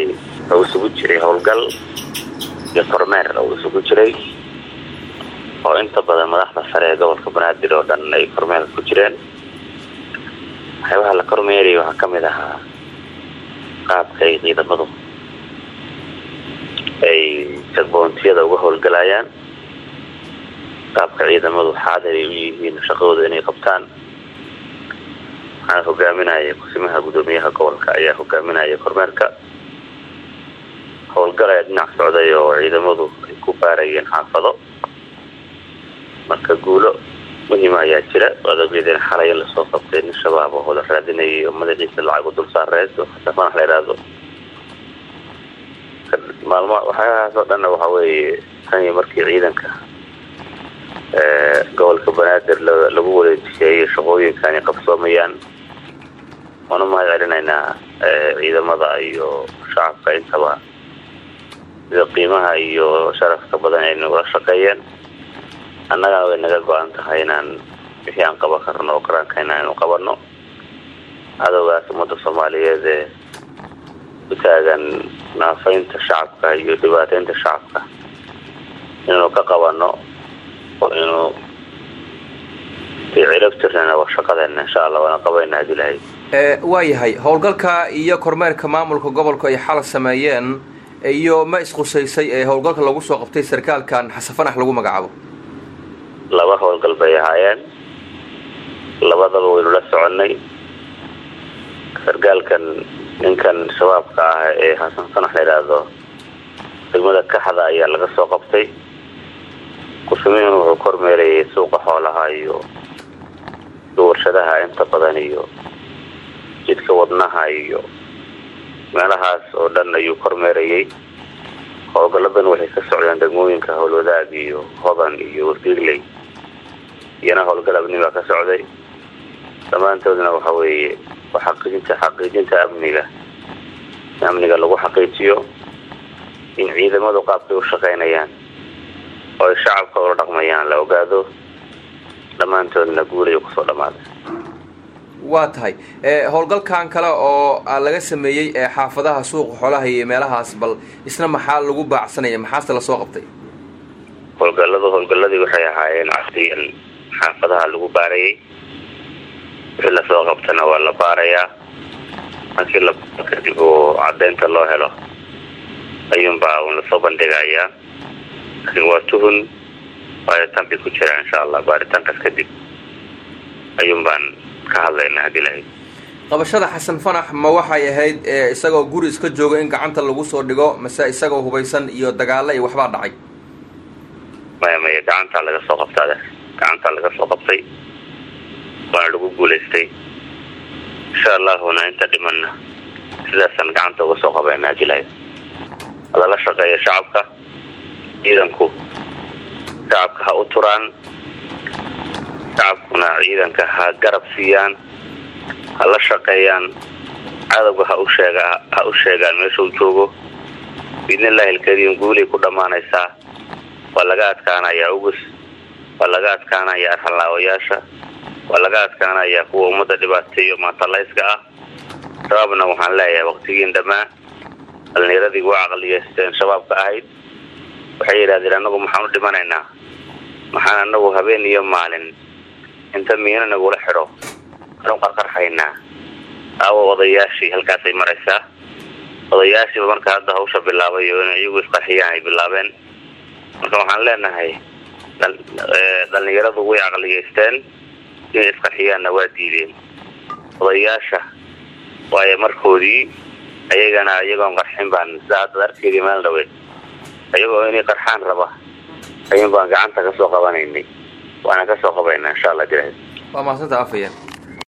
yahay oo isugu jiray howlgal iyo kormeer oo isugu jiray oo inta badan madaxda sare ee gobolka Banaadir oo dhan ay kormeer ku jireen waxaa la kormeeray waxa kamid ahaa qaabka ay ciidamadu ay sagboontiyada uga howlgalayaan qaabka ciidamadu xaadir ay u yihiin shaqadooda inay qabtaan waxaan hogaaminaya kusimaha gudoomiyaha gobolka ayaa hogaaminaya kormeerka howlgalaya dhinac socday oo ciidamadu ay ku baarayeen xaafado marka guulo muhiim ayaa jira wadageedina xalay la soo qabtay in shabaab oo la raadinayay madaxiisa lacag u dul saareed oo xasan la yiraahdo maalmo waxa soo dhan waxa weeye tan markii ciidanka gobolka Banaadir lagu wareejiyay shaqooyinkan ay qabsoomayaan wana ma yaraynayna ciidamada iyo shacabka intaba sida qiimaha iyo sharafka badan ay noo shaqeeyeen annaga way naga go'an tahay inaan wixii aan qaban karno oo qarankeena inaan qabanno adawgaas ummadda Soomaaliyeed ee taagan naafaynta shacabka iyo dhibaataynta shacabka inuu ka qabanno oo inuu tirtirna wax shaqadeena insha Allah wana qabaynaa dilay waayahay howlgalka iyo kormeerka maamulka gobolka ay xal sameeyeen iyo ma isqusaysay ee howlgalka lagu soo qabtay sarkaalkan Xasan Fanax lagu magacaabo laba howlgal bay ahaayeen labadaba way la soconay sarkaalkan ninkan shabaabka ah ee Xasan Fanax la yiraahdo degmada Kaxda ayaa laga soo qabtay kusumeeyay oo kormeeray suuqa xoolaha iyo warshadaha inta badan iyo jidka wadnaha iyo meelahaas oo dhan ayuu kormeerayay howlgaladan waxay ka socdaan degmooyinka howlwadaag iyo hodan iyo wardigley iyana howlgalabnimo ka socday dhammaantoodna waxa weeye xaqiijinta amniga lagu xaqiijiyo in ciidamadu qaabkay u shaqeynayaan oo shacabka oo dhaqmayaan la ogaado dhammaantoodna guulay ku soo dhamaaday waa tahay howlgalkan kale oo laga sameeyay xaafadaha suuqa xoolaha iyo meelahaas bal isna maxaa lagu baacsanaya maxaa la soo qabtay howlgaladii waxay ahaayeen casriyan xaafadaha lagu baarayay wixii la soo qabtana waa la baarayaa markii la kadib oo cadeynta loo helo ayuunbaa la soo bandhigayaa laakiin waa tuhun baaritaan bay ku jira insha Allah baaritaankaas kadib ayuunbaan ka hadlaynaa dilay qabashada Xasan Fanax ma waxay ahayd isagoo guri iska jooga in gacanta lagu soo dhigo mase isagoo hubaysan iyo dagaal ay waxba dhacay ma gacanta laga soo qabtay waa lagu guuleystay insha Allah wana inta dhimanna sidaasan gacanta uga soo qabaynaa dilay la shaqeeyo shacabka ciidanku shacabka ha u turaan shacabkuna ciidanka ha garab siiyaan ha la shaqeeyaan cadawga ha u sheegaan meesha uu joogo bidnillaahi alkariim guulay ku dhamaanaysaa waa laga adkaanayaa ugus waa laga adkaanayaa arxalaawayaasha waa laga adkaanayaa kuwa ummadda dhibaateeyo maantalayska ah shabaabna waxaan leeyahay waqtigiin dhammaan dhallinyaradii waa caqliyeysteen shabaabka ahayd waxay yidhahdeen annagu maxaan u dhimanaynaa maxaan annagu habeen iyo maalin inta miina nagula xidho anu qarqarxaynaa aawo odayaashii halkaasay maraysaa odayaashii marka hadda hawsha bilaabay oo inay iyagu isqarxiyaan ay bilaabeen marka waxaan leenahay dhallinyaradu way caqliyeysteen inay isqarxiyaanna waa diideen odayaasha waayo markoodii ayagana iyagoon qarxin baan sidaa hadda arkeedii meel dhaweed ayagoo inay qarxaan raba ayuun baan gacanta ka soo qabanaynay waana ka soo qabaynaa insha Allah dilay waa maasanta afayeen